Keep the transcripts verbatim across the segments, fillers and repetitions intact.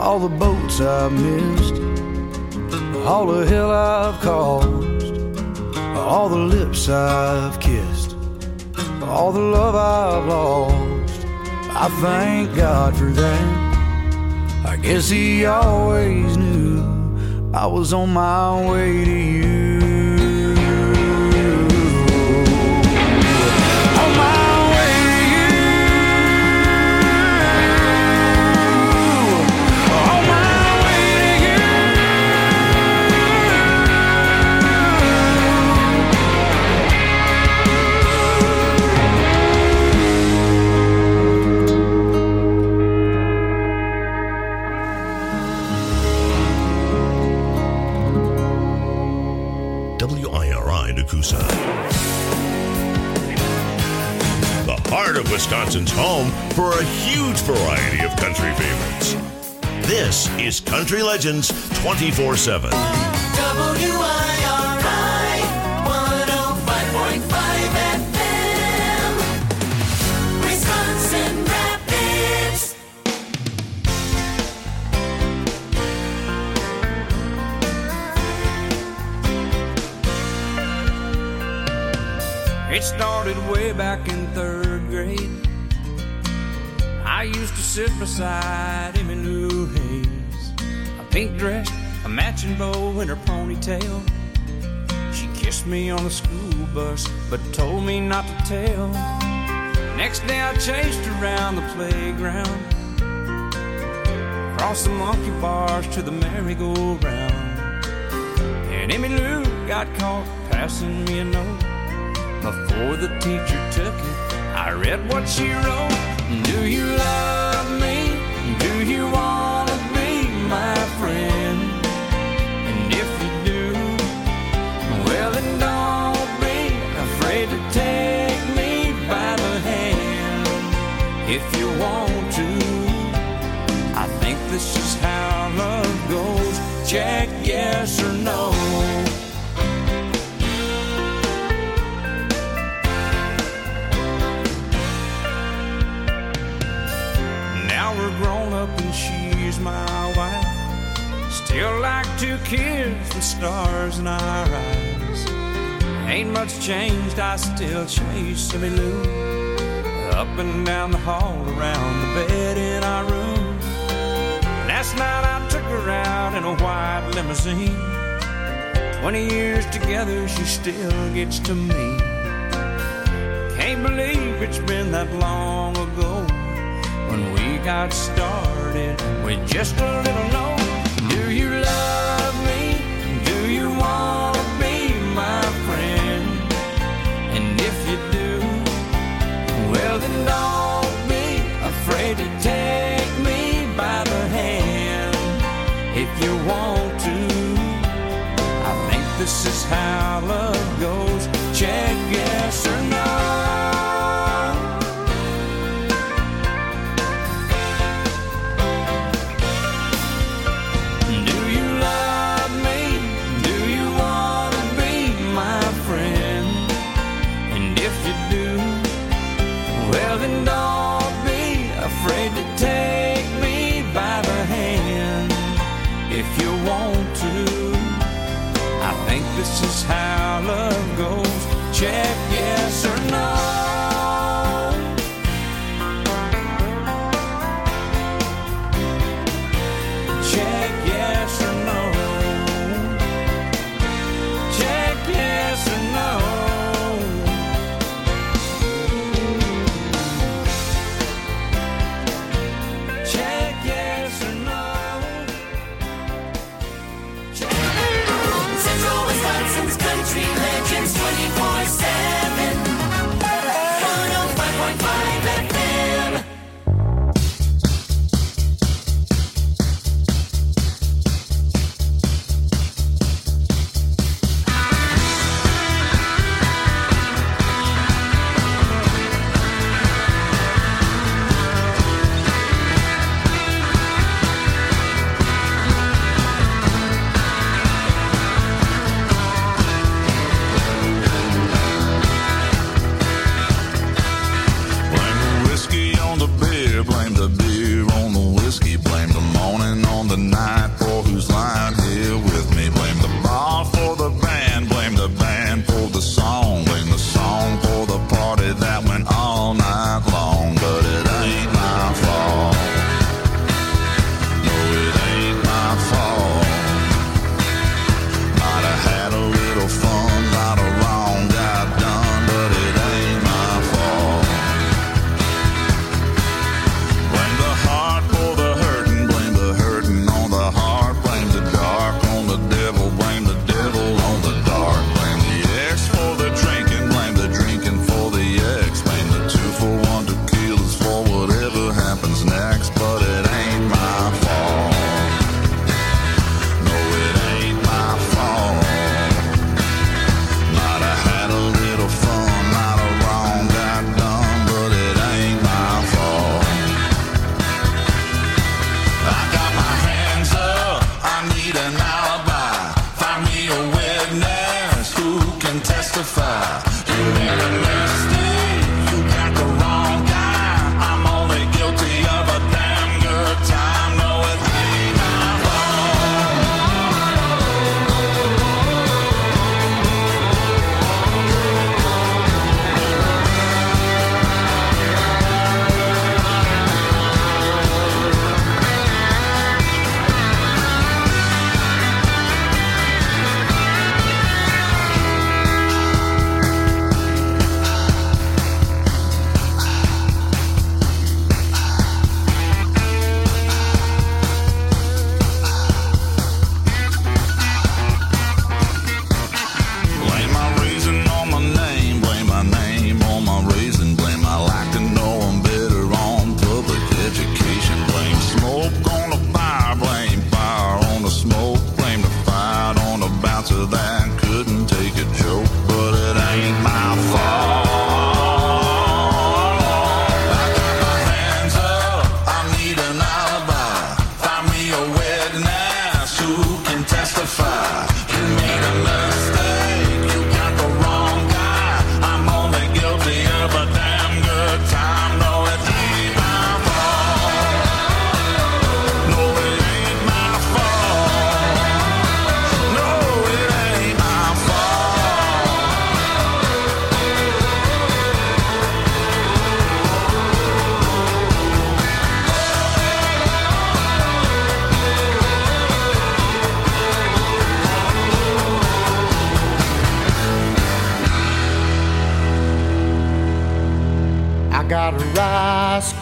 all the boats I've missed, all the hell I've caused, all the lips I've kissed, all the love I've lost. I thank God for that. I guess He always knew I was on my way to you. On my way to you. On my way to you. W I R I Nakusa. The heart of Wisconsin's home for a huge variety of country favorites. This is Country Legends twenty-four seven. W I R I one oh five point five F M, Wisconsin Rapids. It started way back in third grade. I used to sit beside Emmylou Hayes, a pink dress, a matching bow in her ponytail. She kissed me on the school bus, but told me not to tell. Next day I chased her around the playground, across the monkey bars to the merry-go-round. And Emmylou got caught passing me a note. Before the teacher took it, I read what she wrote. Do you love me? Do you want to be my friend? And if you do, well then don't be afraid to take me by the hand. If you want to, I think this is how love goes. Check yes or no. Grown up and she's my wife. Still like two kids with stars in our eyes. Ain't much changed, I still chase Emmylou up and down the hall, around the bed in our room. Last night I took her out in a white limousine. Twenty years together, she still gets to me. Can't believe it's been that long ago when we got started with just a little note. Do you love me? Do you want to be my friend? And if you do, well then don't be afraid to take me by the hand. If you want to, I think this is how love goes. Check yes or no. This is how love goes. Check yes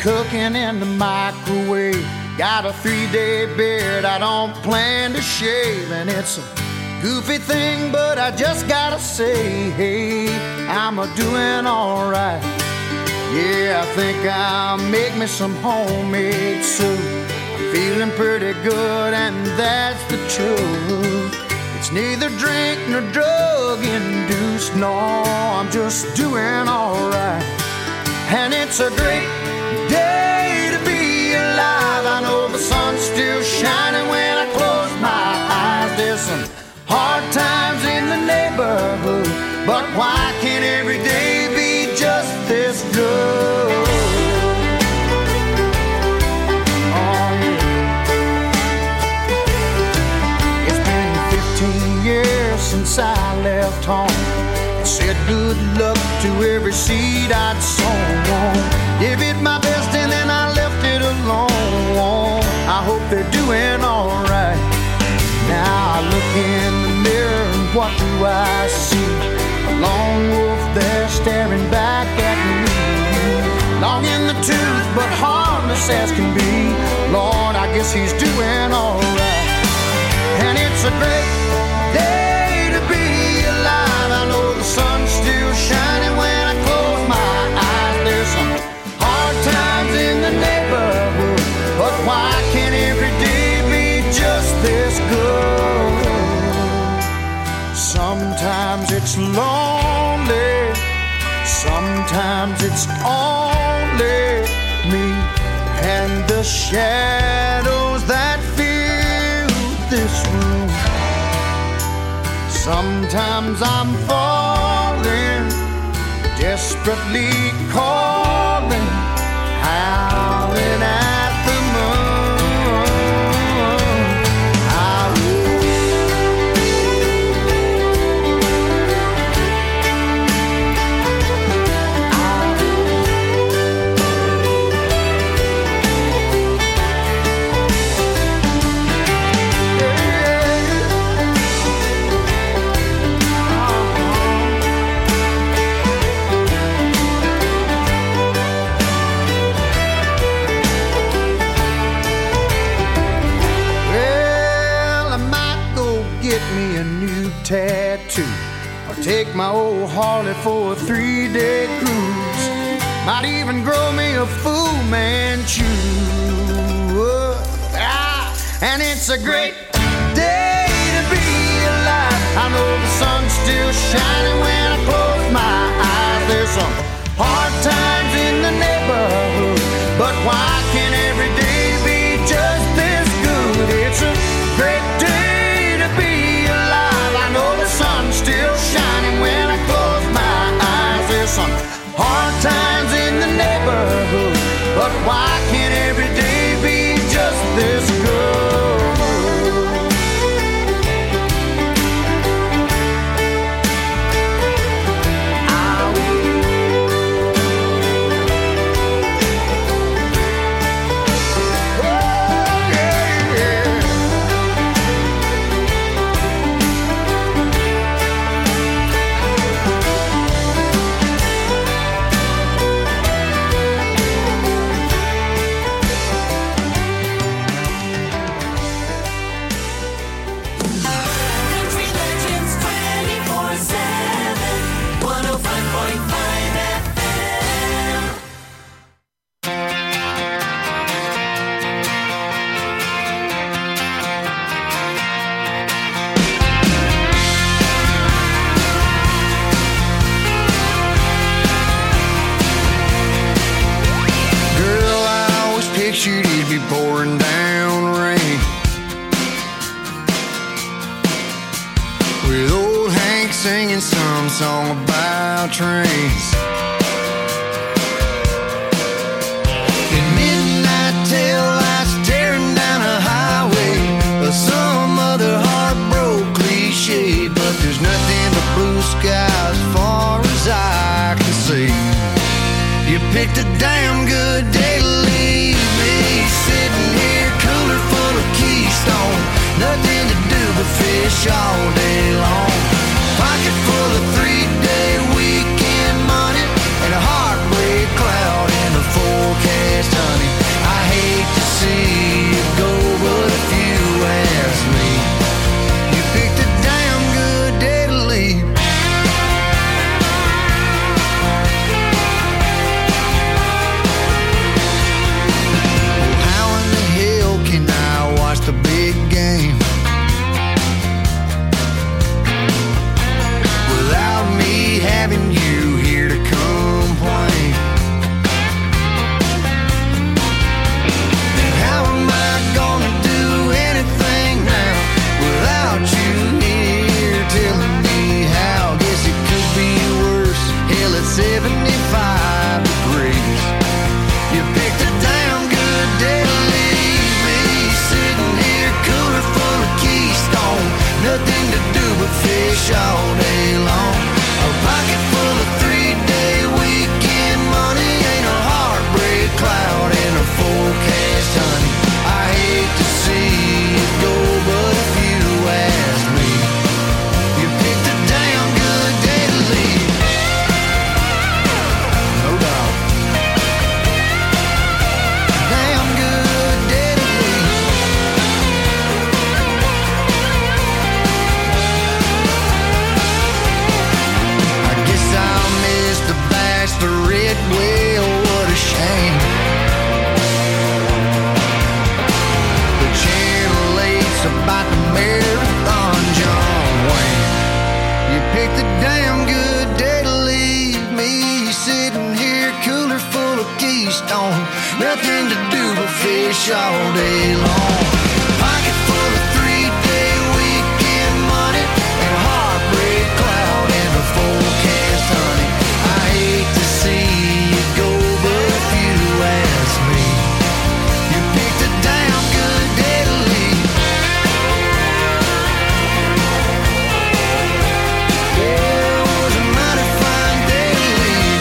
cooking in the microwave. Got a three-day beard I don't plan to shave, and it's a goofy thing, but I just gotta say, hey, I'm a doing all right. Yeah, I think I'll make me some homemade soup. I'm feeling pretty good, and that's the truth. It's neither drink nor drug-induced, no, I'm just doing all right. And it's a great day to be alive. I know the sun's still shining when I close my eyes. There's some hard times in the neighborhood, but why can't every day be just this good? Oh, yeah. It's been fifteen years since I left home. Said good luck to every seed I'd sown. Gave it my best and then I left it alone. I hope they're doing all right. Now I look in the mirror and what do I see? A lone wolf there staring back at me. Long in the tooth but harmless as can be. Lord, I guess he's doing all right. And it's a great day to be alive. I know the sun's still shining when I close my eyes. There's some hard times in the neighborhood, but why can't every day be just this good? Sometimes it's lonely, sometimes it's only me and the shadows that fill this room. Sometimes I'm falling, desperately calling, howling at the moon. I tattoo, or take my old Harley for a three-day cruise. Might even grow me a Fu Manchu. Ah, and it's a great day to be alive. I know the sun's still shining when I close my eyes. There's some hard times in the neighborhood, but why can't every day be just this good? It's a great day to be alive. I know the sun's still shining when I close my eyes. There's some hard times in the neighborhood, but why can't every day be just this good? Pouring down rain with old Hank singing some song about trains. In midnight tail lights tearing down a highway, or some other heartbroken cliche, but there's nothing but blue sky as far as I can see. You picked a damn good day to leave me, sitting here cooler full of Keystone, nothing to do but fish all day long. Pocket full of three-day weekend money, beach all day long. Pocket full of three-day weekend money and a heartbreak cloud in the forecast, honey. I hate to see you go, but if you ask me, you picked a damn good day to leave. Yeah, it was a mighty fine day to leave.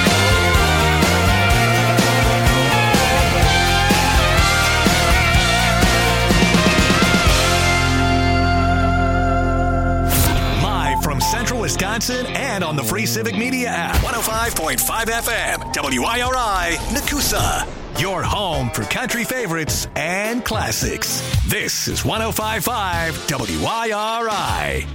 Live from Central Wisconsin and on the free Civic Media app. one oh five point five F M, W I R I, Nakusa. Your home for country favorites and classics. This is one oh five point five W I R I.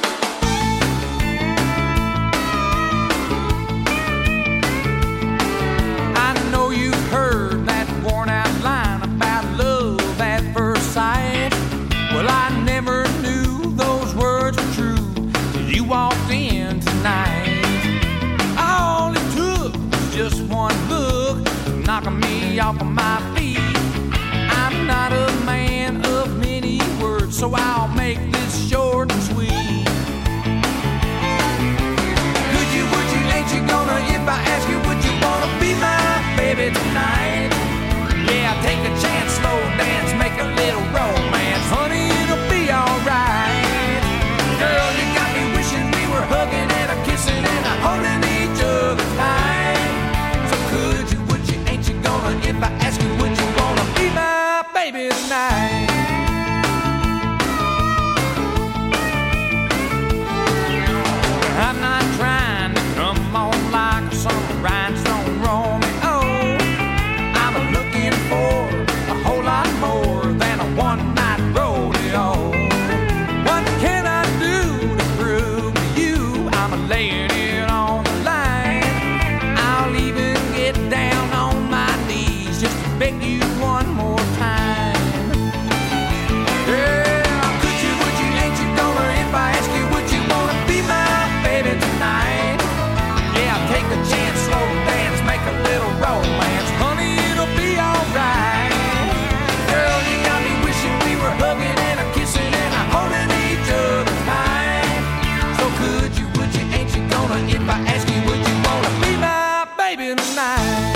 I know you've heard that worn out line about love at first sight. Well, I never knew those words were true till you walked in tonight. All it took was just one look, knocking me off of my feet. I'm not a man of many words, so I'll make this short and sweet. Could you, would you, ain't you gonna, if I ask you, would you wanna be my baby tonight? Yeah, take a chance, slow dance, make a little romance. Honey, it'll be alright. Girl, you got me wishing we were hugging and a kissing and a holding each other tight. So could you, would you, ain't you gonna, if I ask you, would you wanna be my baby tonight? I'm not trying to come on like some rhinestone Romeo. I'm looking for a whole lot more than a one-night rodeo. What can I do to prove to you I'm laying it on the line? I'll even get down on my knees just to beg you one more time. Yeah, could you, would you, ain't you gonna, if I ask you, would you wanna be my baby tonight? Yeah, take a chance, slow dance, make a little romance. Honey, it'll be alright. Girl, you got me wishing we were hugging and a kissing and a holding each other tight. So could you, would you, ain't you gonna, if I ask you, would you wanna be my baby tonight?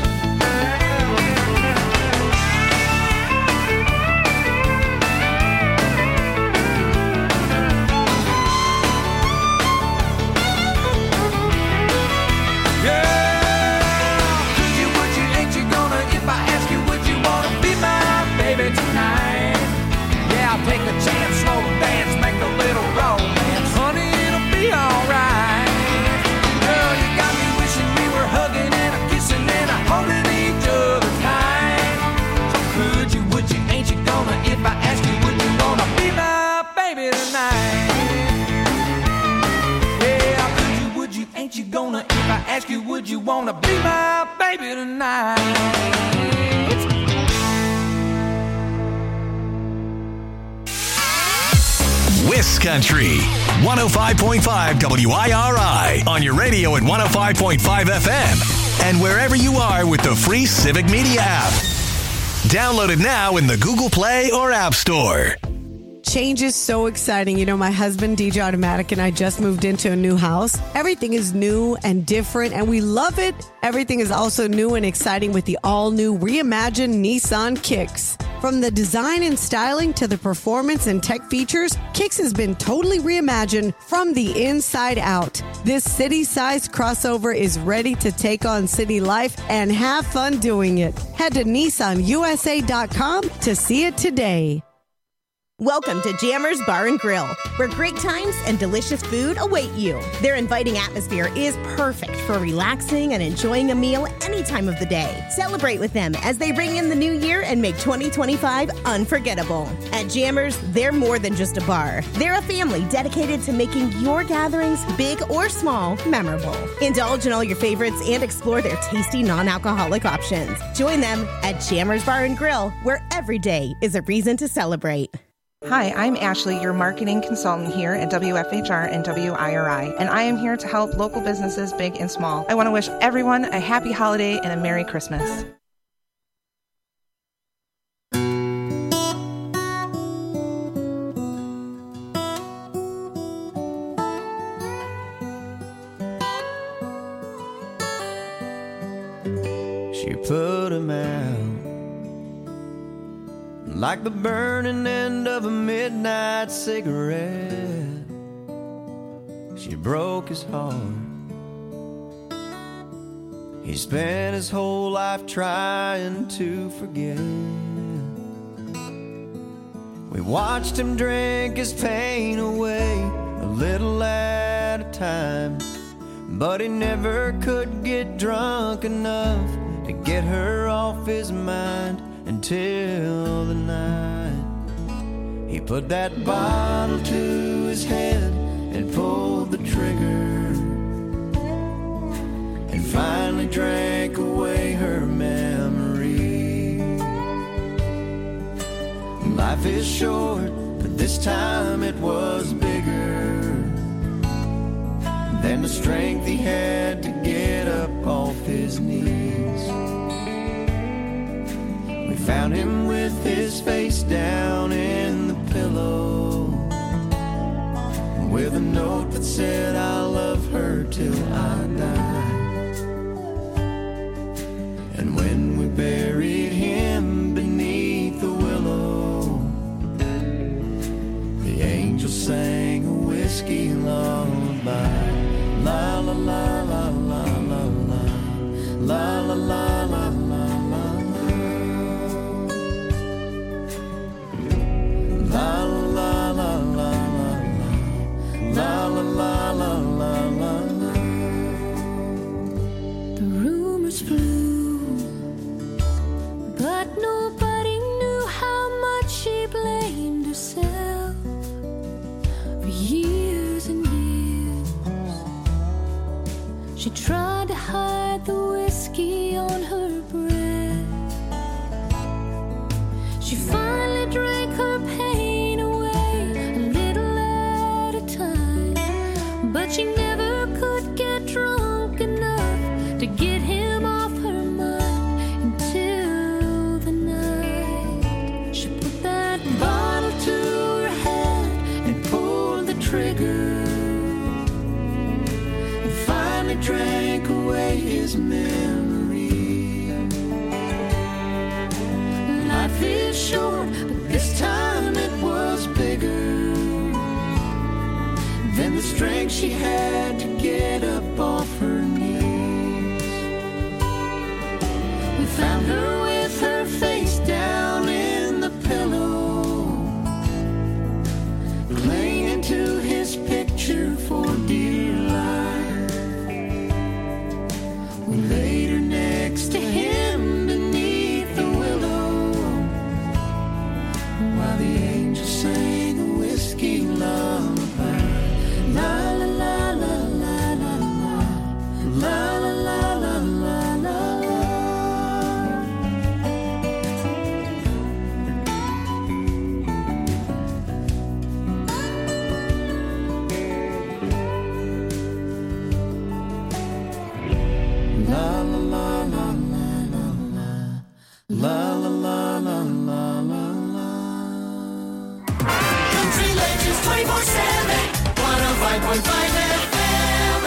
Take a chance, slow dance, make a little romance. Honey, it'll be alright. Girl, you got me wishing we were hugging and a kissing and a holding each other tight. So could you, would you, ain't you gonna, if I ask you, would you wanna be my baby tonight? Yeah, could you, would you, ain't you gonna, if I ask you, would you wanna be my baby tonight? Wiscountry, one oh five point five W I R I, on your radio at one oh five point five F M, and wherever you are with the free Civic Media app. Download it now in the Google Play or App Store. Change is so exciting. You know, my husband, D J Automatic, and I just moved into a new house. Everything is new and different, and we love it. Everything is also new and exciting with the all-new reimagined Nissan Kicks. From the design and styling to the performance and tech features, Kicks has been totally reimagined from the inside out. This city-sized crossover is ready to take on city life and have fun doing it. Head to Nissan U S A dot com to see it today. Welcome to Jammers Bar and Grill, where great times and delicious food await you. Their inviting atmosphere is perfect for relaxing and enjoying a meal any time of the day. Celebrate with them as they bring in the new year and make twenty twenty-five unforgettable. At Jammers, they're more than just a bar. They're a family dedicated to making your gatherings, big or small, memorable. Indulge in all your favorites and explore their tasty non-alcoholic options. Join them at Jammers Bar and Grill, where every day is a reason to celebrate. Hi, I'm Ashley, your marketing consultant here at W F H R and W I R I, and I am here to help local businesses big and small. I want to wish everyone a happy holiday and a Merry Christmas. him out. Like the burning end of a midnight cigarette, she broke his heart. He spent his whole life trying to forget. We watched him drink his pain away, a little at a time, but he never could get drunk enough to get her off his mind until the night he put that bottle to his head and pulled the trigger, and finally drank away her memory. Life is short, but this time it was bigger than the strength he had to get up off his knees. We found him with his face down in the pillow, with a note that said, "I'll love her till I die." And when we buried him beneath the willow, the angel sang a whiskey lullaby. La la la la la la la, la la la la la la, la la la la la, la la la la la la. The rumors flew, but nobody knew how much she blamed herself for years and years. She tried to hide the whiskey on her breath. She finally drank her pain away, a little at a time, but she never could get drunk enough to get him off her mind until the night she put that bottle to her head And pulled the trigger, and finally drank away his memory. Life is short, but this time it was bigger than the strength she had to get up off her knees. We found her with her face down in the pillow, clinging to his picture for dear life. We laid her next to him beneath the willow, while the angel sang a whiskey lullaby. La la la la la la la, la la la la la la la. La la la la la la, la la la la la la la. Country Legends twenty-four seven, one oh five point five F M.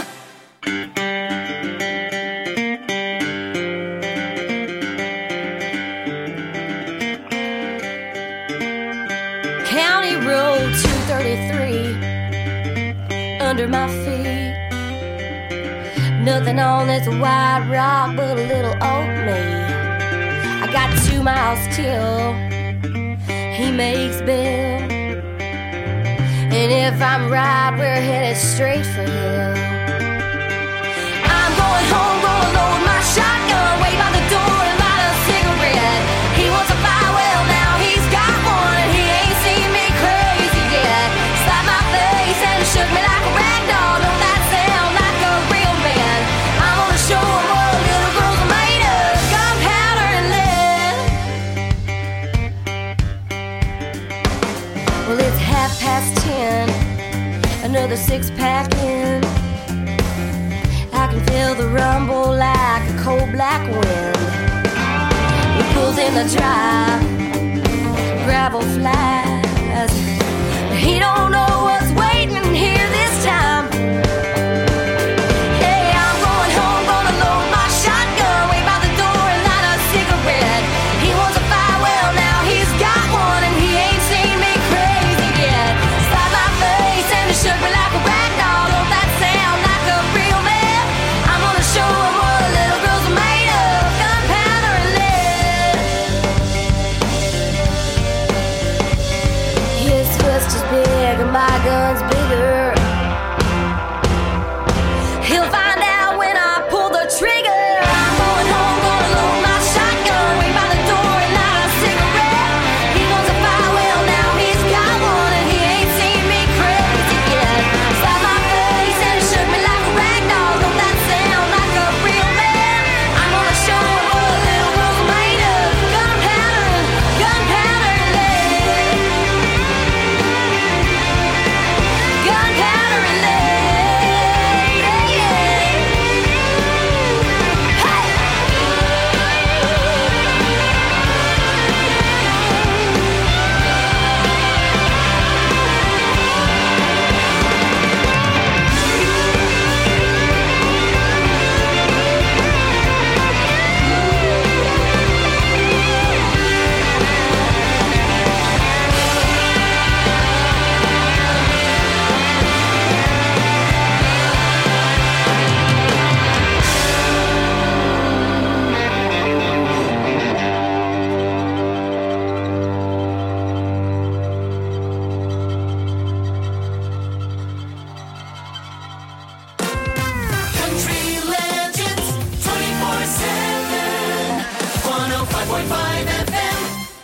County Road two thirty-three under my feet. Nothing on this white rock but a little old me. I got two miles till he makes bail, and if I'm right, we're headed straight for hell. I'm going home, gonna load my shotgun, wait by the door and light a cigarette. He wants a fire, well now he's got one, and he ain't seen me crazy yet. Slapped my face and shook me like a rag doll. Don't that sound like a real man? I'm gonna show him what little girls are made of, gunpowder and lead. Well, it's half past ten, another six pack in. I can feel the rumble like a cold black wind. We pulled in the drive, gravel flies. He don't know what's waiting here this time. Hey, I'm going home, gonna load my shotgun, wait by the door and light a cigarette. just as big and my gun's bigger. He'll find out when I pull the trigger. I'm going home, gonna load my shotgun, wait by the door and light a cigarette. He wants a fire, well now he's got one, and he ain't seen me crazy yet. Slapped my face and shook me like a rag doll. Don't that sound like a real man? I'm gonna show him what a little girl's made of. Gunpowder, gunpowder lead. Gunpowder and lead. Country Legends twenty-four seven, one oh five point five F M.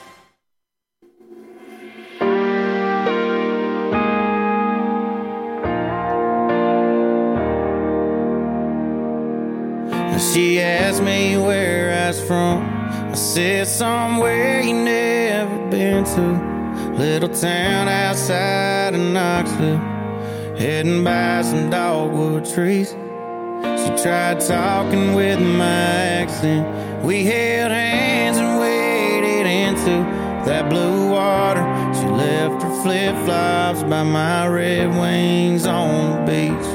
She asked me where I was from. I said somewhere you never been to. Little town outside of Knoxville, heading by some dogwood trees. She tried talking with my accent. We held hands and waded into that blue water. She left her flip-flops by my Red Wings on the beach.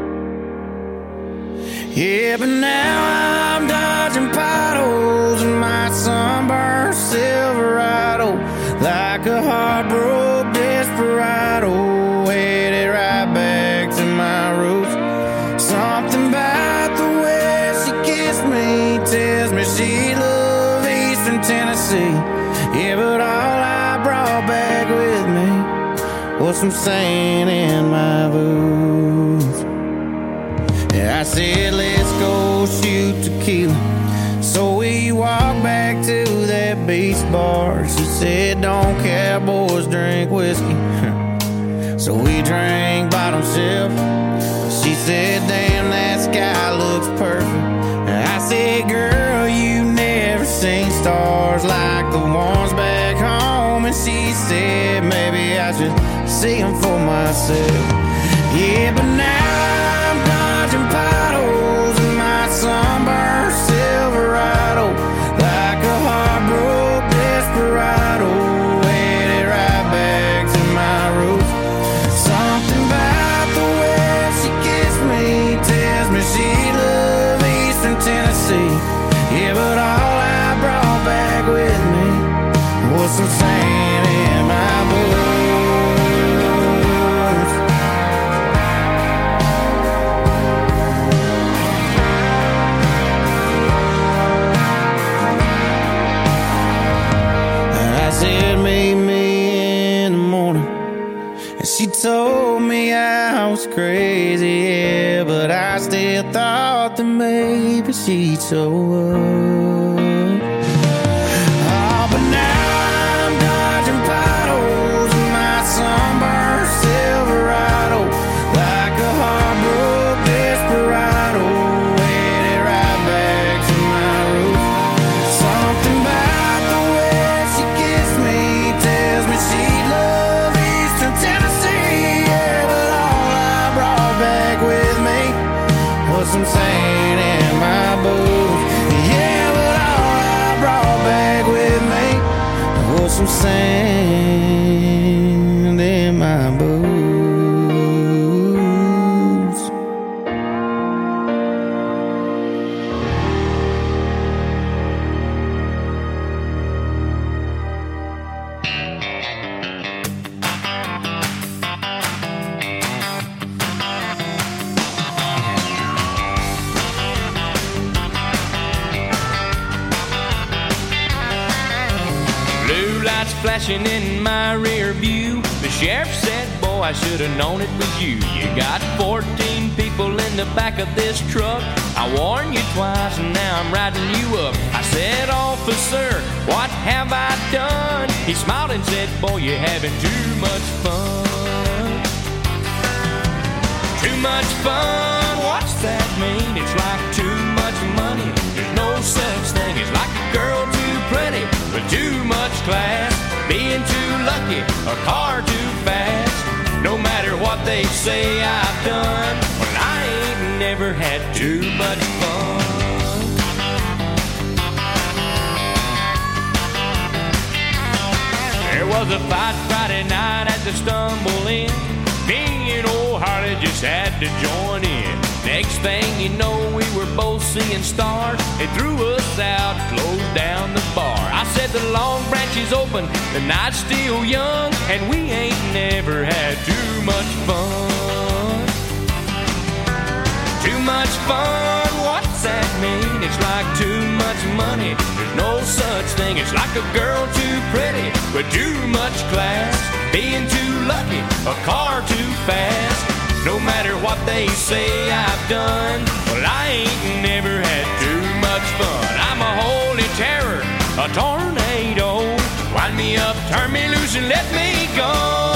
Yeah, but now I'm dodging potholes in my sunburned Silverado, like a heartbroken desperado, headed right back to my roots. Something about the way she kissed me tells me she loved Eastern Tennessee. Yeah, but all I brought back with me was some sand in my boots. Yeah, I said, let's go shoot tequila. So we walked back to that beach bar. She said, don't cowboys drink whiskey. So we drank bottom shelf. She said, damn, that sky looks perfect. I said, girl, you never seen stars like the ones back home. And she said, maybe I should see them for myself. Yeah, but now I'm dodging potholes in my sunburned Silverado, like a heartbroken desperado, headed right back to my roots. Something about the way she kissed me tells me she loved Eastern Tennessee. Yeah, but all I brought back with me was some sand in my boots. Said meet me in the morning, and she told me I was crazy, yeah, but I still thought that maybe she'd show up. Oh, but now I'm dodging potholes in my sunburned Silverado, like a heartbroken desperado, headed right back to my roots. Something about the way she kissed me tells me she loved Eastern Tennessee. Yeah, but all I brought back with me was some sand in my boots. Yeah, but all I brought back with me was some sand in my boots. Blue lights flashing in my rear view. The sheriff said, boy, I should have known it was you. You got fourteen people in the back of this truck. I warned you twice and now I'm riding you up. I said, officer, what have I done? He smiled and said, boy, you're having too much fun. Too much fun, what's that mean? It's like too much money. There's no such thing. It's like a girl too pretty with too much class, being too lucky, a car too fast. No matter what they say I've done, well, I ain't never had too much fun. There was a fight Friday night at the Stumble Inn. Me and old Harley just had to join in. Next thing you know, we were both seeing stars. They threw us out, closed down the bar. I said the Long Branch is open, the night's still young, and we ain't never had too much fun. Too much fun, what's that mean? It's like too much money. There's no such thing. It's like a girl too pretty with too much class, being too lucky, a car too fast. No matter what they say I've done, well, I ain't never had too much fun. I'm a holy terror, a tornado. Wind me up, turn me loose, and let me go.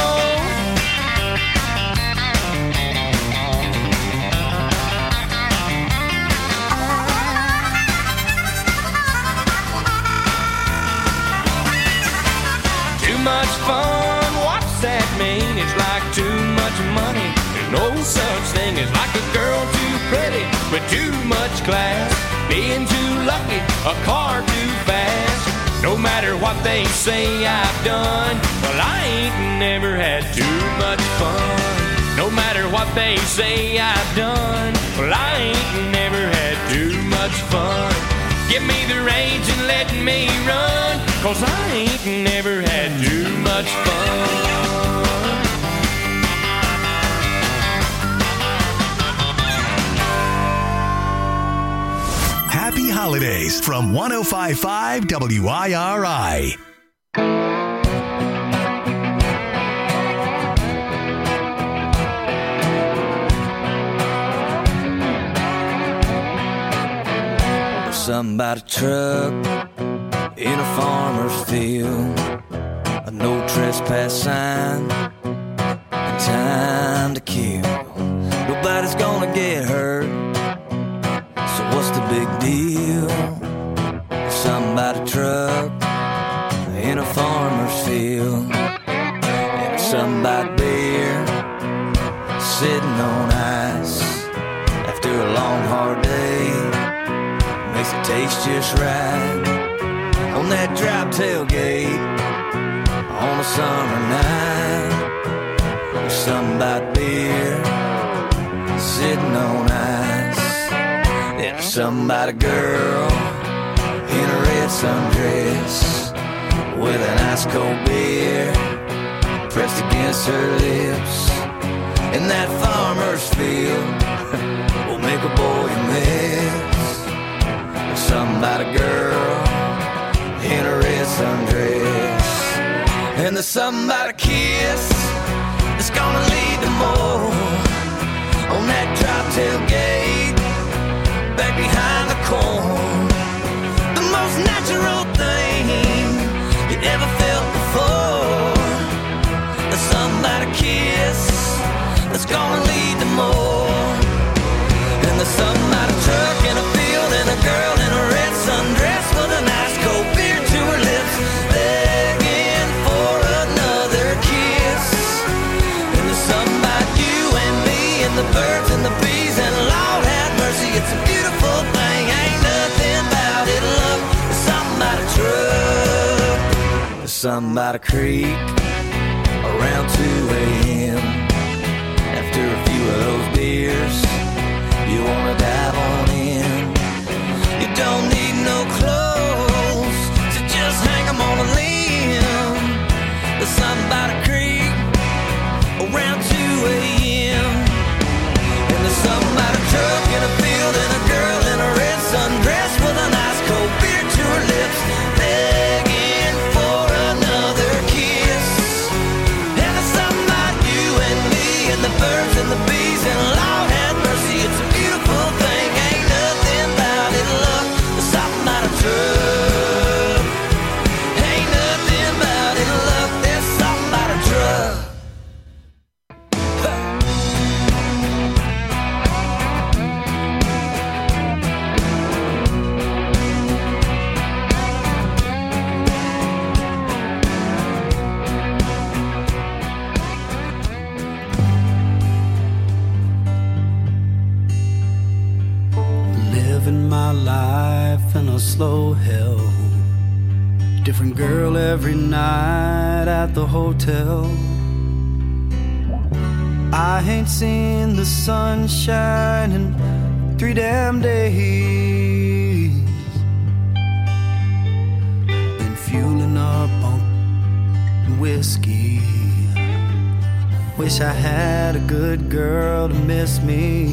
Too much fun, what's that mean? It's like too much money. No such thing as like a girl too pretty with too much class, being too lucky, a car too fast. No matter what they say I've done, well, I ain't never had too much fun. No matter what they say I've done, well, I ain't never had too much fun. Give me the reins and let me run, 'cause I ain't never had too much fun. Happy holidays from one oh five point five W I R I. Something about a truck in a farmer's field, a no trespass sign, and time to kill. Nobody's gonna get hurt, so what's the big deal? Something about a truck in a farmer's field, and something about beer sitting on ice after a long hard day. Makes it taste just right on that drop tailgate on a summer night. There's something about beer sitting on ice. There's something about a girl in a red sundress with an ice cold beer pressed against her lips. And that farmer's field will make a boy miss. Something about a girl in a red sundress, and there's something about a kiss that's gonna lead to more on that drop tailgate back behind the corn. The most natural thing you ever felt before. There's something about a kiss that's gonna lead to more, and there's something about a truck in a field and a girl in a red sundress with an ice cold beer to her lips, begging for another kiss. And there's something about you and me and the birds and the bees, and Lord have mercy, it's a beautiful thing. Ain't nothing about it, love. There's something about a truck. There's something about a creek around two a.m. After a few of those beers, you wanna dive on in. You don't need no clothes to just hang them on a limb. There's something about a creek around two a.m. And there's something about a truck in a field and a girl in a red sundress with an ice cold beer to her lips, begging for another life in a slow hell. Different girl every night at the hotel. I ain't seen the sunshine in three damn days. Been fueling up on whiskey. Wish I had a good girl to miss me.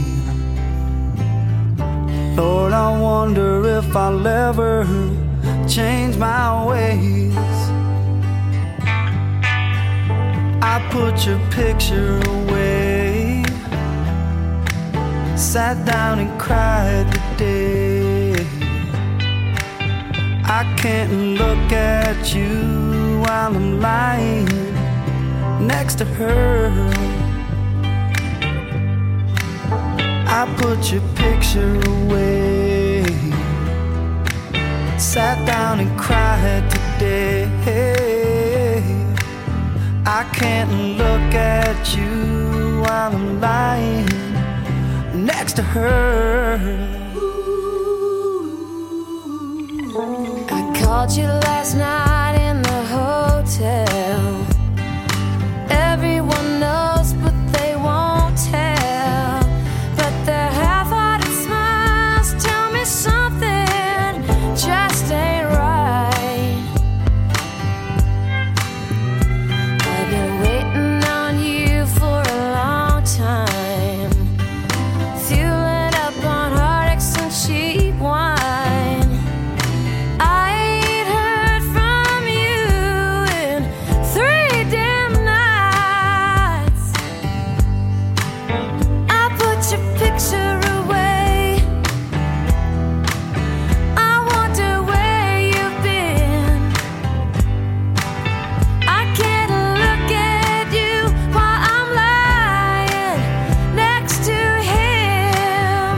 Lord, I wonder if I'll ever change my ways. I put your picture away, sat down and cried today. I can't look at you while I'm lying next to her. I put your picture away, sat down and cried today. I can't look at you while I'm lying next to her. I called you last night in the hotel. Everyone knows, but they won't tell. But their half-hearted smiles tell me something just ain't right. I've been waiting on you for a long time, fueling up on heartaches and cheap wine. I ain't heard from you in three damn nights. I put your picture away. I wonder where you've been. I can't look at you while I'm lying next to him.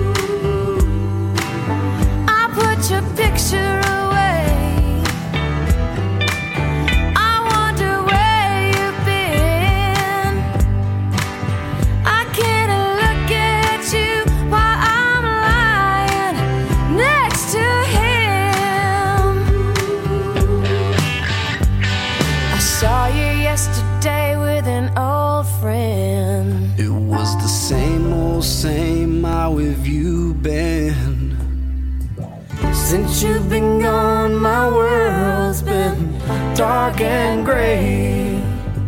I put your picture away. I wonder where you've been. I can't look at you while I'm lying next to him. I saw you yesterday with an old friend. It was the same old same. How have you been? Since you've been gone, my world's been dark and gray.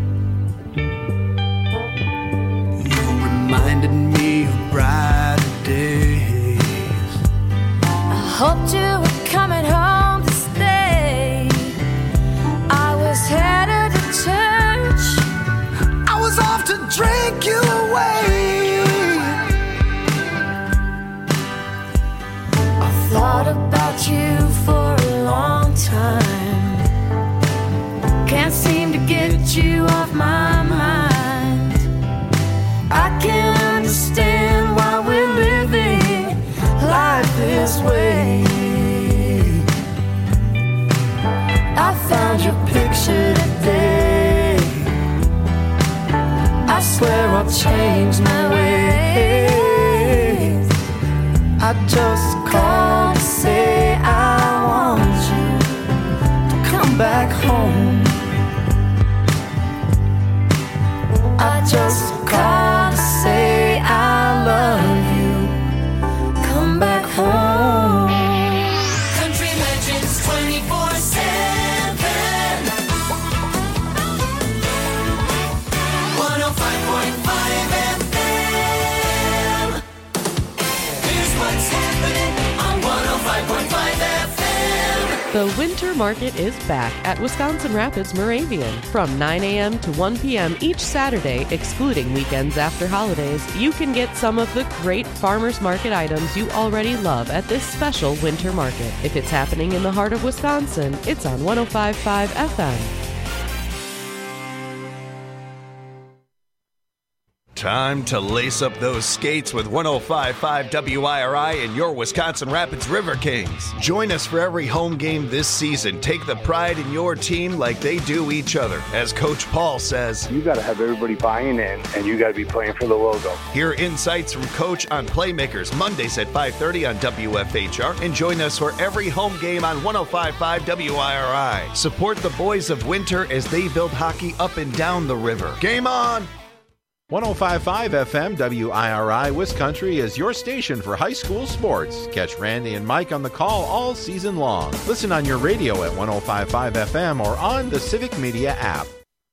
You reminded me of brighter days. I hoped you were coming home to stay. I was headed to church. I was off to drink you away. I thought about you for a long time. Can't seem to get you off my mind. I can't understand why we're living life this way. I found your picture today. I swear I'll change my ways. I just called to say I want you to come back home. I just called to say I love you. Come back home. Country Legends twenty-four seven. one oh five point five F M. Here's what's happening on one oh five point five F M. The Winter Market is back at Wisconsin Rapids Moravian. From nine a.m. to one p.m. each Saturday, excluding weekends after holidays, you can get some of the great farmers market items you already love at this special winter market. If it's happening in the heart of Wisconsin, it's on one oh five point five F M. Time to lace up those skates with one oh five point five W I R I and your Wisconsin Rapids River Kings. Join us for every home game this season. Take the pride in your team like they do each other. As Coach Paul says, you got to have everybody buying in, and you got to be playing for the logo. Hear insights from Coach on Playmakers Mondays at five thirty on W F H R, and join us for every home game on one oh five point five W I R I. Support the boys of Winter as they build hockey up and down the river. Game on! one oh five point five F M W I R I Wiscountry is your station for high school sports. Catch Randy and Mike on the call all season long. Listen on your radio at one oh five point five F M or on the Civic Media app.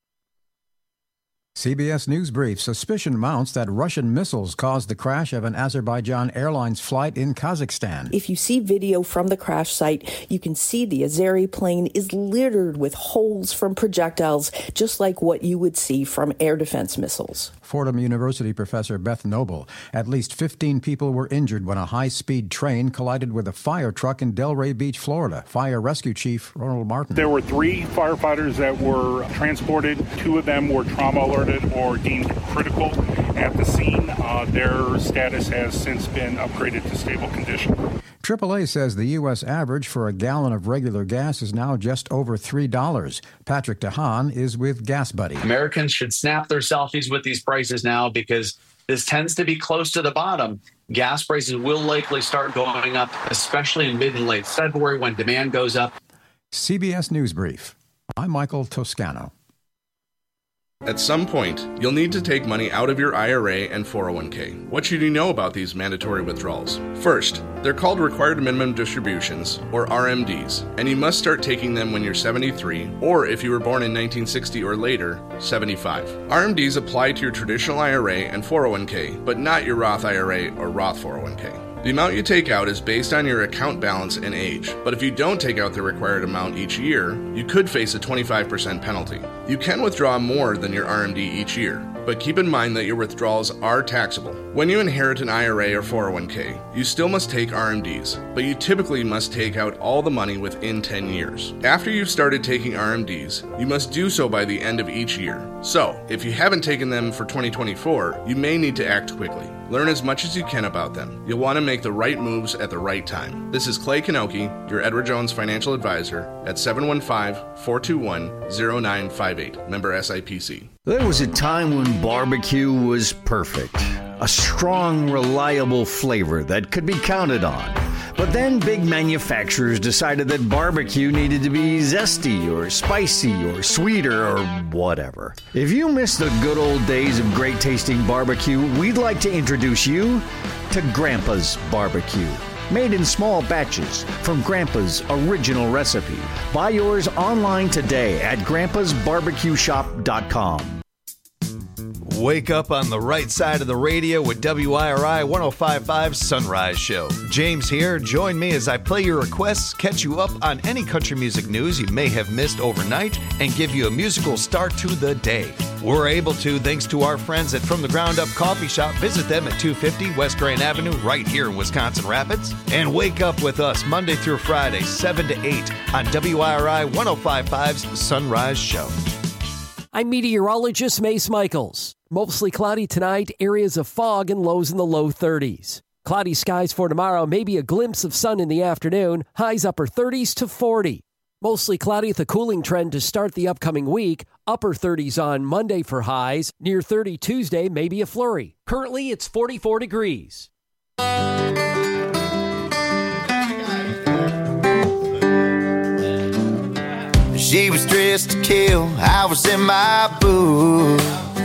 C B S News Brief. Suspicion mounts that Russian missiles caused the crash of an Azerbaijan Airlines flight in Kazakhstan. If you see video from the crash site, you can see the Azeri plane is littered with holes from projectiles, just like what you would see from air defense missiles. Fordham University professor Beth Noble. At least fifteen people were injured when a high-speed train collided with a fire truck in Delray Beach, Florida. Fire Rescue Chief Ronald Martin. There were three firefighters that were transported. Two of them were trauma alerted or deemed critical at the scene. Uh, their status has since been upgraded to stable condition. triple A says the U S average for a gallon of regular gas is now just over three dollars. Patrick DeHaan is with Gas Buddy. Americans should snap their selfies with these prices now because this tends to be close to the bottom. Gas prices will likely start going up, especially in mid and late February when demand goes up. C B S News Brief. I'm Michael Toscano. At some point, you'll need to take money out of your I R A and four oh one k. What should you know about these mandatory withdrawals? First, they're called Required Minimum Distributions, or R M Ds, and you must start taking them when you're seventy-three, or if you were born in nineteen sixty or later, seventy-five. R M Ds apply to your traditional I R A and four oh one k, but not your Roth I R A or Roth four oh one k. The amount you take out is based on your account balance and age, but if you don't take out the required amount each year, you could face a twenty-five percent penalty. You can withdraw more than your R M D each year, but keep in mind that your withdrawals are taxable. When you inherit an I R A or four oh one k, you still must take R M Ds, but you typically must take out all the money within ten years. After you've started taking R M Ds, you must do so by the end of each year. So, if you haven't taken them for twenty twenty-four, you may need to act quickly. Learn as much as you can about them. You'll want to make the right moves at the right time. This is Clay Kanoki, your Edward Jones financial advisor, at seven one five, four two one, zero nine five eight. Member S I P C. There was a time when barbecue was perfect. A strong, reliable flavor that could be counted on. But then big manufacturers decided that barbecue needed to be zesty or spicy or sweeter or whatever. If you miss the good old days of great tasting barbecue, we'd like to introduce you to Grandpa's Barbecue. Made in small batches from Grandpa's original recipe. Buy yours online today at grandpas barbecue shop dot com. Wake up on the right side of the radio with W I R I one oh five point five Sunrise Show. James here. Join me as I play your requests, catch you up on any country music news you may have missed overnight, and give you a musical start to the day. We're able to thanks to our friends at From the Ground Up Coffee Shop. Visit them at two fifty West Grand Avenue right here in Wisconsin Rapids. And wake up with us Monday through Friday, seven to eight on W I R I one oh five point five's Sunrise Show. I'm meteorologist Mace Michaels. Mostly cloudy tonight, areas of fog and lows in the low thirties. Cloudy skies for tomorrow, maybe a glimpse of sun in the afternoon, highs upper thirties to forty. Mostly cloudy with a cooling trend to start the upcoming week, upper thirties on Monday for highs, near thirty Tuesday, maybe a flurry. Currently, it's forty-four degrees. She was dressed to kill, I was in my booth.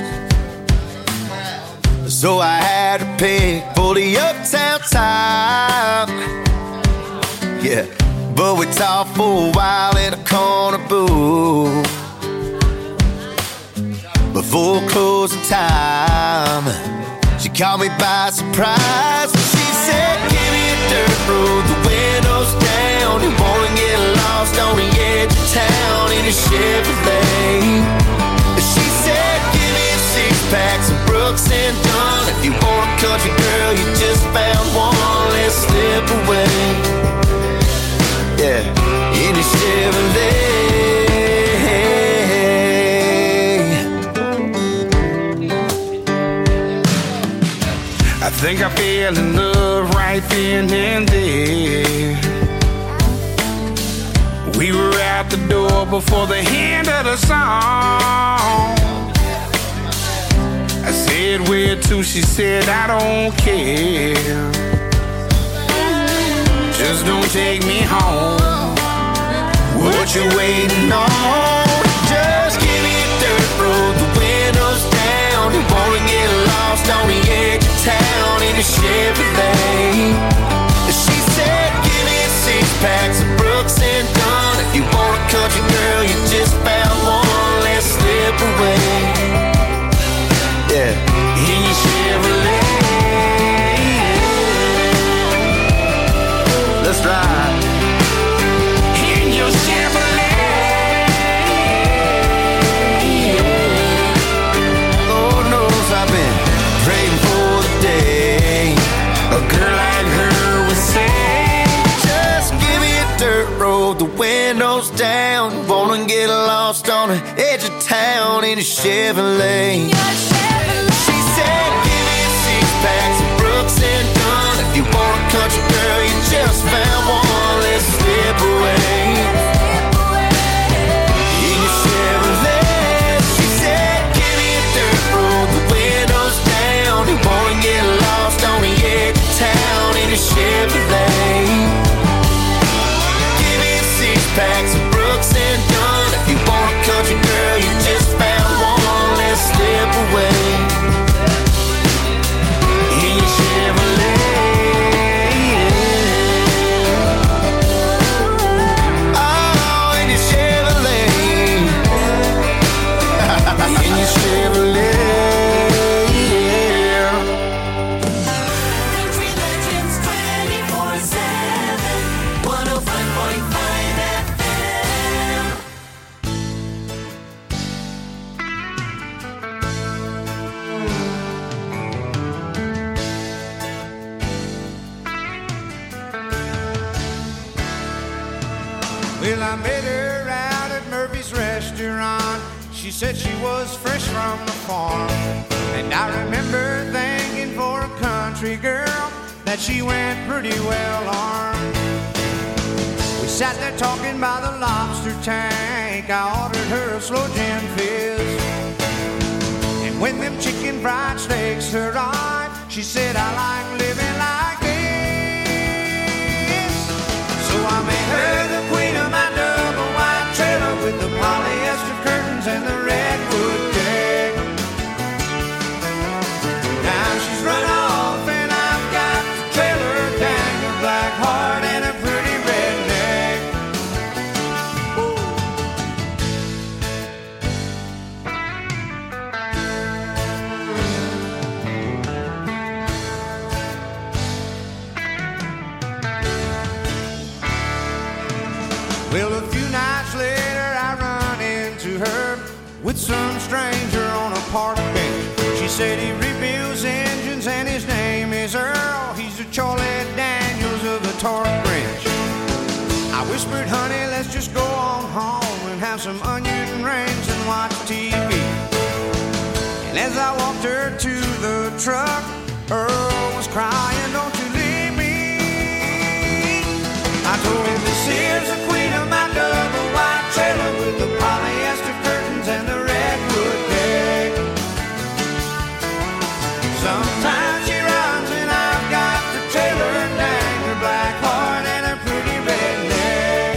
So I had to pick for the uptown time. Yeah, but we talked for a while in a corner booth before closing time. She caught me by surprise and she said, give me a dirt road, the windows down. You wanna get lost on the edge of town in a Chevrolet. She said, give me a six-pack, some Brooks and Dunn. If you want a country girl, you just found one. Let's slip away. Yeah, in a Chevrolet. think I fell in love right then and there. We were out the door before the end of the song. I said, where to? She said, I don't care. Just don't take me home. What you waiting on? Just give me a dirt road, the windows down. You wanna get lost on the edge of town in a Chevrolet. She said, give me six packs of Brooks and Dunn. If you want a country girl, you just found one. Let's slip away. Yeah, in your Chevrolet. Let's ride. In your Chevrolet. Lord knows I've been praying for the day a girl like her would say, just give me a dirt road, the windows down. Wanna get lost on the edge of town in a Chevrolet. She said, give me six packs of Brooks and Dunn. If you want a country girl, you just found one. Let's slip away. In your Chevrolet. She said, give me a dirt road, the windows down. You wanna get lost on the edge of town in a Chevrolet. Give me six packs of Brooks and Dunn. If you want a country girl, you just found one. Let's slip away. In your Chevrolet. Oh, in your Chevrolet. In your Chevrolet. Well, I met her out at Murphy's restaurant. She said she was fresh from the farm. And I remember thinking for a country girl that she went pretty well armed. We sat there talking by the lobster tank. I ordered her a slow gin fizz. And when them chicken fried steaks arrived, she said, I like living like this. So I made her the queen of my double wide trailer with the polyester curtains and the redwood deck. Now she's run off and I've got the trailer, dang, a black heart and a pretty redneck. Well, a few nights later I run into her with some stranger on a park bench. She said he rebuilds engines and his name is Earl. He's the Charlie Daniels of the torque wrench. I whispered, honey, let's just go on home and have some onion rings and watch T V. And as I walked her to the truck, Earl was crying, don't you leave me. I told him, this is the queen of my double wide trailer with the polyester curtains and the redwood deck. Sometimes she runs and I've got the trailer, dang, her black heart and her pretty redneck.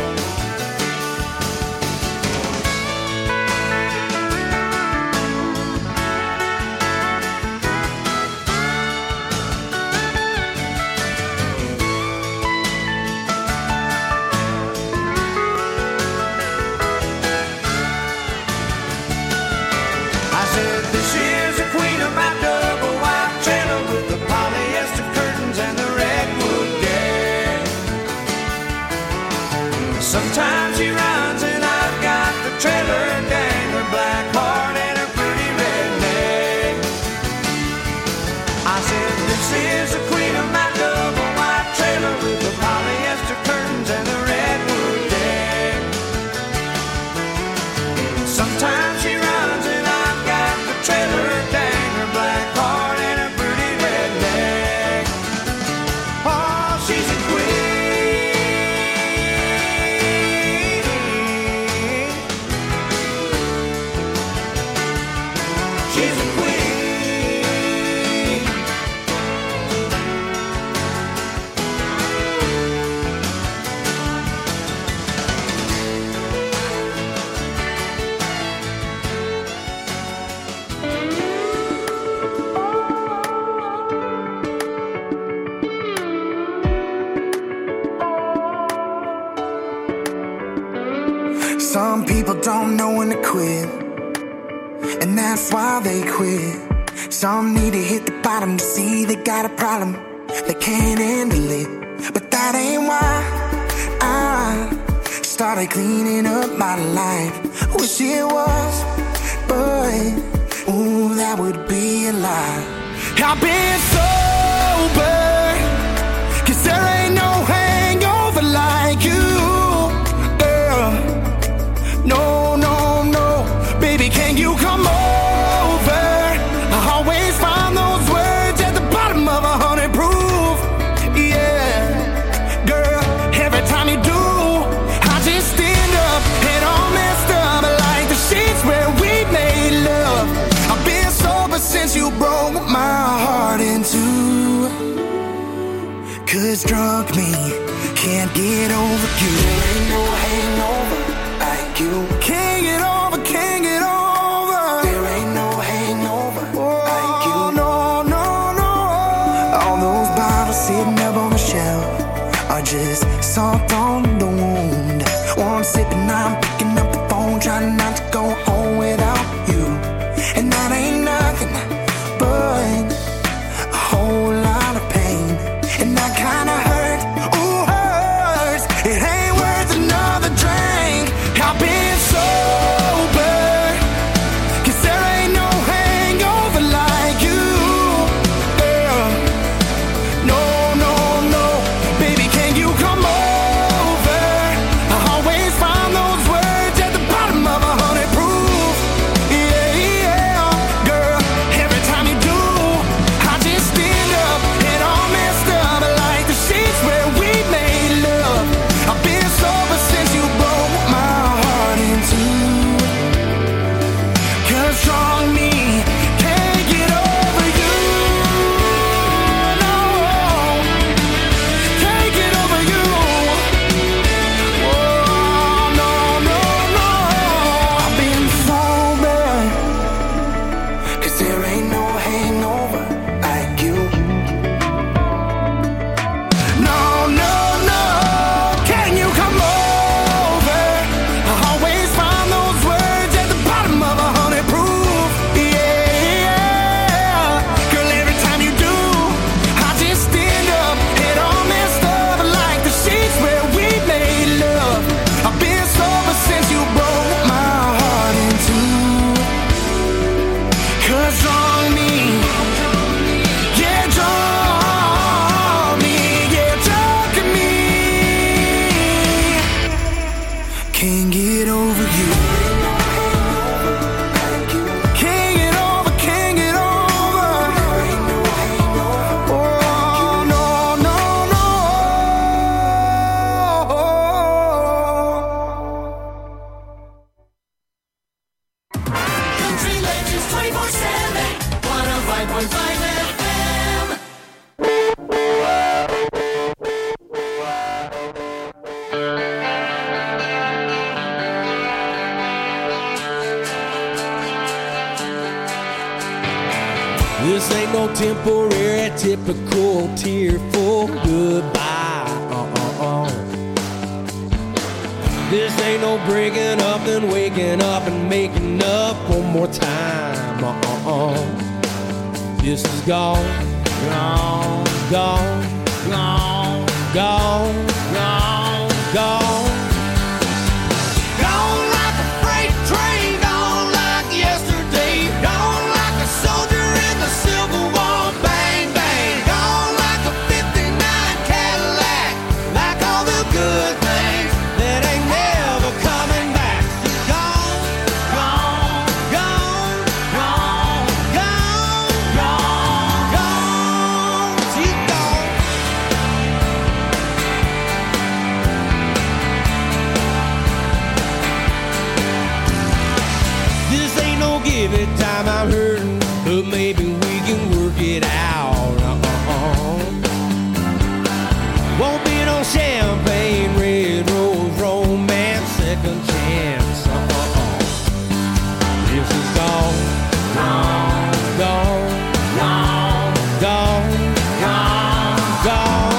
I said, this is the queen of my double wide trailer with the polyester curtains and the redwood deck. Sometimes she runs and I've got the trailer, dang, her black heart and her pretty redneck. I said, this is the queen of my double wide trailer with the polyester curtains and the redwood deck. Sometimes she runs and I've got the trailer. she's a queen. Some people don't know when to quit, and that's why they quit. Some need to hit the bottom to see they got a problem, they can't handle it. But that ain't why I started cleaning up my life. Wish it was, but ooh, that would be a lie. I've been sober, 'cause there ain't no hangover like you. No, no, no, baby, can you come over? I always find those words at the bottom of a hundred proof. Yeah, girl, every time you do, I just stand up and all messed up like the sheets where we made love. I've been sober since you broke my heart in two. 'Cause drunk me can't get over you. There ain't no hangover. You can't get over, can't get over. There ain't no hangover oh, like you. No, no, no. All those bottles sitting up on the shelf are just salt on the wound. One sip and I'm picking up the phone, trying not to go home without you. And that ain't nothing but a whole lot of pain. And that kinda hurt, ooh, hurts. It ain't worth another drink. I've been sober, 'cause there ain't no hangover like you. Yeah. No, no, no, baby, can you come over? I always find those words at the bottom of a hundred proof. Yeah, yeah, girl, every time you do, I just stand up and all messed up like the sheets where we made love. I've been sober since you broke my heart in two. 'Cause strong me can't get over you. No, can't get over you. Oh, no, no, no. I've been sober, 'cause there ain't no hangover like you. No, no, no, can you come over? I always find those words at the bottom of a hundred proof. Yeah, girl, every time you do, I just stand up and all messed up like the sheets where we made love. I've been sober since you broke my heart in two. 'Cause wrong me, yeah, drunk me, yeah, drunk me. Can't get over you. Can't get over, can't get over. Oh, no, no, no. Country Legends twenty-four seven, one oh five point five F M. This ain't no temporary, typical tearful goodbye. Uh-uh-uh. This ain't no breaking up and waking up and making up one more time. Uh-uh-uh. This is gone, gone, gone, gone, gone, gone, gone. Gone like a freight train, gone like yesterday, gone like a soldier in the Civil War. Bang, bang, gone like a fifty-nine Cadillac, like all the good things that ain't never coming back. Gone, gone, gone, gone, gone, gone, gone. She's gone. This ain't no give it time, I'm hurting but maybe we can work it out. Uh-uh. Won't be no champagne, red rose, romance, second chance. Uh-uh. This is gone, gone, gone, gone, gone, gone, gone.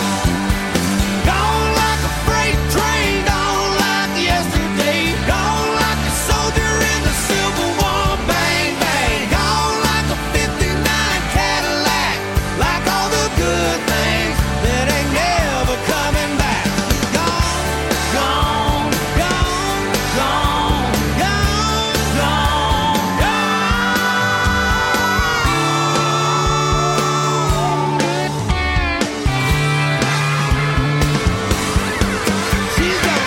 Gone like a freight train, gone like yesterday, gone like a soldier in the Civil War. Bang, bang, gone like a fifty-nine Cadillac, like all the good things that ain't never coming back. Gone, gone, gone, gone, gone, gone, gone. She's gone.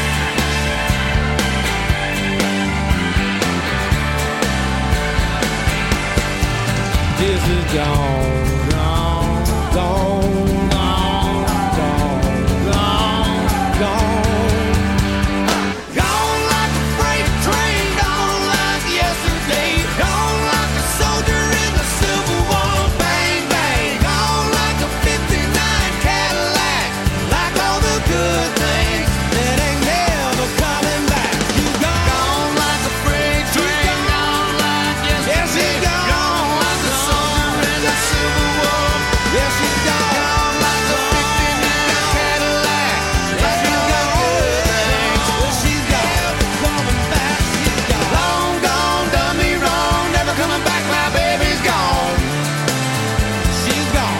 This is gone, gone, gone, gone, gone, gone, gone. Gone like a freight train, gone like yesterday, gone like a soldier in the Civil War. Bang, bang, gone like a fifty-nine Cadillac, like all the good things that ain't never coming back. You gone, gone like a freight train, gone like yesterday, gone like a soldier in the Civil War. Yes, she's gone like a fifty-nine Cadillac, like all the good things. Well, she's gone, coming back. She's gone. Long gone, done me wrong, never coming back. My baby's gone. She's gone.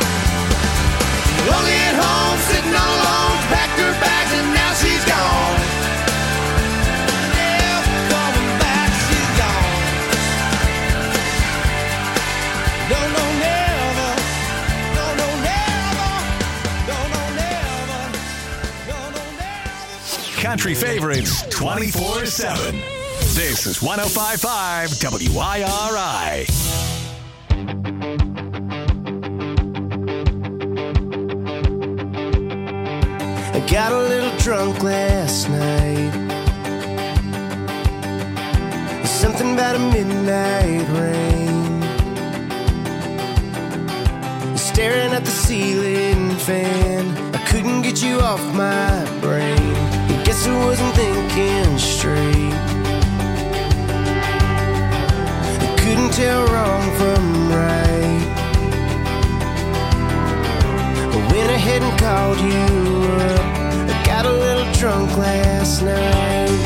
Lonely at home, sitting all alone, packed her bags and now she's gone. Never coming back. She's gone. No, no, never. No, no, never. No, no, never. No, no, never. Country favorites twenty-four seven. This is one oh five point five W I R I. I got a little drunk last night. Something about a midnight rain. Staring at the ceiling fan, I couldn't get you off my brain. I guess I wasn't thinking straight. I couldn't tell wrong from right. I went ahead and called you up. I got a little drunk last night.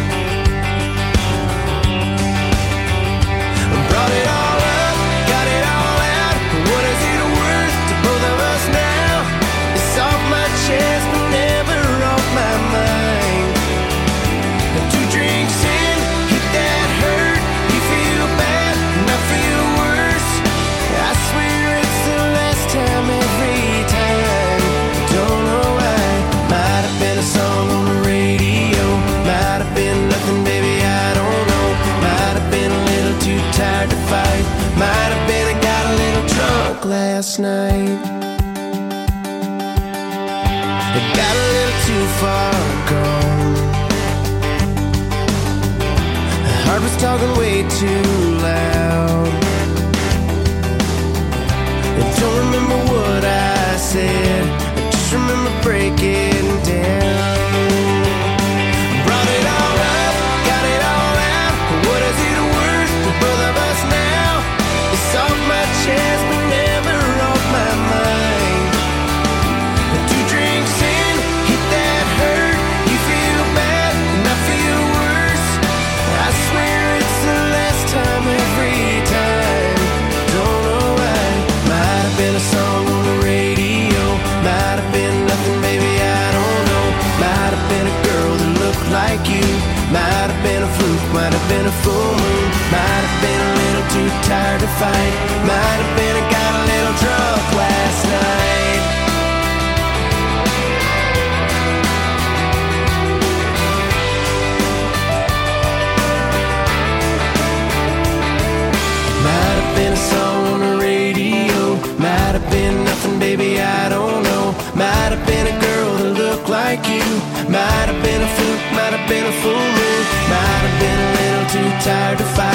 I brought it all up, got it all out. What is it worth to both of us now? It's off my chest, but never off my mind. Two drinks in, hit that hurt. You feel bad, and I feel worse. I swear it's the last time every time. Don't know why. Might have been a song on the radio. Might have been nothing, baby, I don't know. Might have been a little too tired to fight. Might have been I got a little drunk last night. I got a little too far gone. The heart was talking way too loud. I don't remember what I said, I just remember breaking down. Brought it all up, got it all out. What is it worth to both of us now? It's off my chest, but never off my mind. Two drinks in, hit that hurt. You feel bad, and I feel worse. I swear it's the last time every time. Don't know why. Might have been a song on the radio. Might have been nothing, baby, I don't know. Might have been a girl that looked like you. Might have been a fluke, might have been a full moon. Might have been a little too tired to fight. Might have been I got a little drunk last night. Might have been a song on the radio. Might have been nothing, baby, I don't know. Might have been a girl that looked like you. Might have been a fluke, might have been a full moon. Might have been a little too tired to fight.